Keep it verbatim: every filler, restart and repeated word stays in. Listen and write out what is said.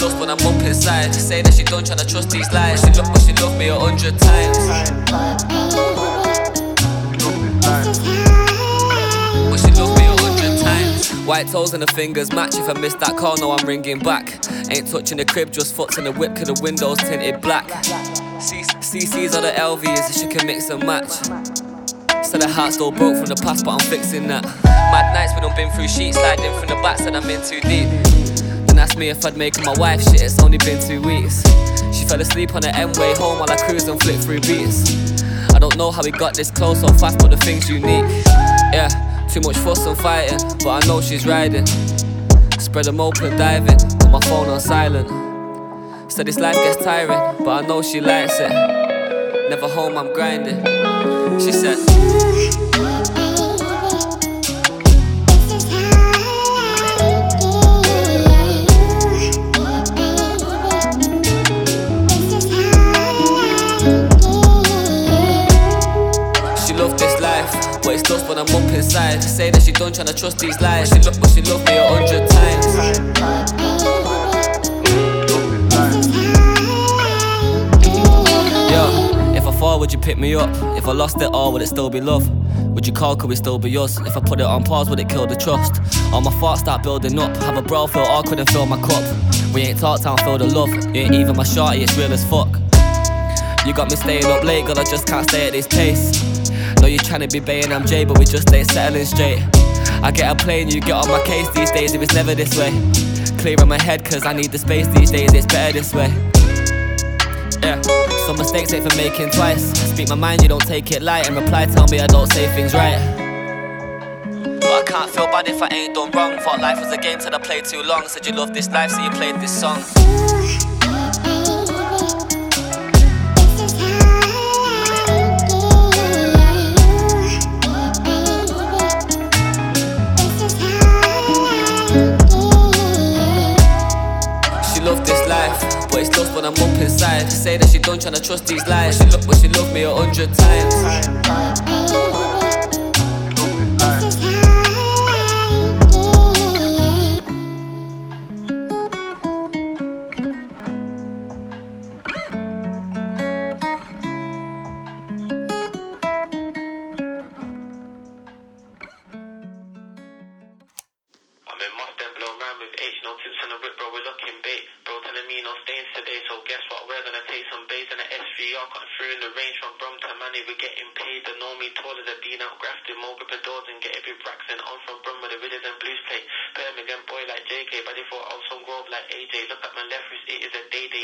lost when I'm up inside. Say that she don't tryna trust these lies. She love, but she love me a hundred times. But she love me a hundred times. White toes and the fingers match. If I miss that call, no, I'm ringing back. Ain't touching the crib, just fucks in the whip, cause the windows tinted black. C C's or the L V's, she can mix and match. Said the heart still broke from the past, but I'm fixing that. Mad nights when I've been through sheets, sliding from the back, said I'm in too deep. Then asked me if I'd make her my wife, shit, it's only been two weeks. She fell asleep on the M-way home while I cruise and flip through beats. I don't know how we got this close so fast, but the thing's unique. Yeah, too much fuss and fighting, but I know she's riding. Spread them open, diving, put my phone on silent. Said this life gets tiring, but I know she likes it. Never home, I'm grinding. She said she loved this life, but it's lost when I'm up inside. Say that she don't tryna trust these lies. She love, but she loved me a hundred times. Would you pick me up? If I lost it all, would it still be love? Would you call, could we still be us? If I put it on pause, would it kill the trust? All my thoughts start building up. Have a bro feel awkward and fill my cup. We ain't talked, I don't feel the love. You ain't even my shorty, it's real as fuck. You got me staying up late, girl, I just can't stay at this pace. Know you tryna be Bay and I'm Jay, but we just ain't settling straight. I get a plane, you get on my case these days, if it's never this way. Clearing my head, cause I need the space these days, it's better this way. Yeah. Some mistakes ain't for making twice. Speak my mind, you don't take it light. And reply, tell me I don't say things right. But I can't feel bad if I ain't done wrong. Thought life was a game till I played too long. Said you love this life, so you played this song. She loved this life, but it's lost when I'm up inside. Say that she don't tryna trust these lies. She look, but she loved me a hundred times. I'm in Mustang, blow around with H, no tips on the whip, bro, we're looking bait. Bro telling me no stains today, so guess what, we're gonna take some bays in the S V R, cut through in the range from Brum to Manny, we're getting paid. They know me tall as a Dean out grafted, more gripping doors and get every Braxton. I'm from Brum with the Ridders and Blues play. Birmingham boy like J K, but they thought I was from Grove like A J. Look at my left wrist, it is a day day.